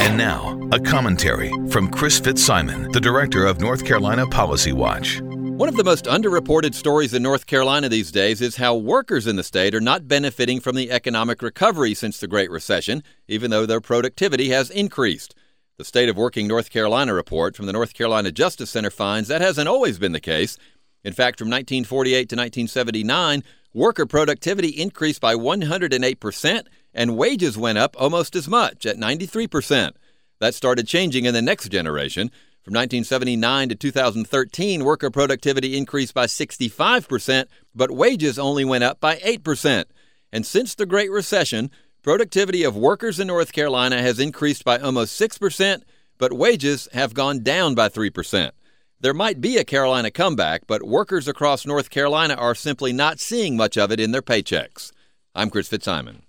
And now, a commentary from Chris Fitzsimon, the director of North Carolina Policy Watch. One of the most underreported stories in North Carolina these days is how workers in the state are not benefiting from the economic recovery since the Great Recession, even though their productivity has increased. The State of Working North Carolina report from the North Carolina Justice Center finds that hasn't always been the case. In fact, from 1948 to 1979, worker productivity increased by 108%, and wages went up almost as much, at 93%. That started changing in the next generation. From 1979 to 2013, worker productivity increased by 65%, but wages only went up by 8%. And since the Great Recession, productivity of workers in North Carolina has increased by almost 6%, but wages have gone down by 3%. There might be a Carolina comeback, but workers across North Carolina are simply not seeing much of it in their paychecks. I'm Chris Fitzsimon.